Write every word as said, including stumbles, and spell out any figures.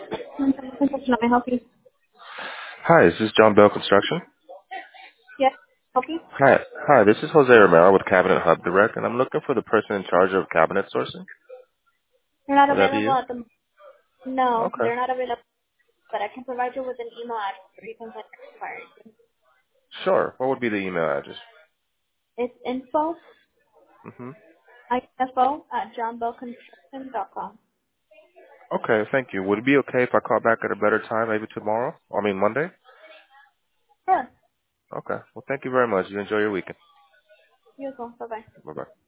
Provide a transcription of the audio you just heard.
Construction, may I help you? Hi, is this John Bell Construction? Yes, help you? Hi, hi. This is Jose Romero with Cabinet Hub Direct, and I'm looking for the person in charge of cabinet sourcing. They're not Would that be available you? at the no, Okay. they're not available, but I can provide you with an email address where you can send your inquiry. Sure. What would be the email address? It's info hmm info at johnbellconstruction dot com. Okay, thank you. Would it be okay if I call back at a better time, maybe tomorrow? I mean Monday? Sure. Okay. Well, thank you very much. You enjoy your weekend. You as well. Bye bye. Bye bye.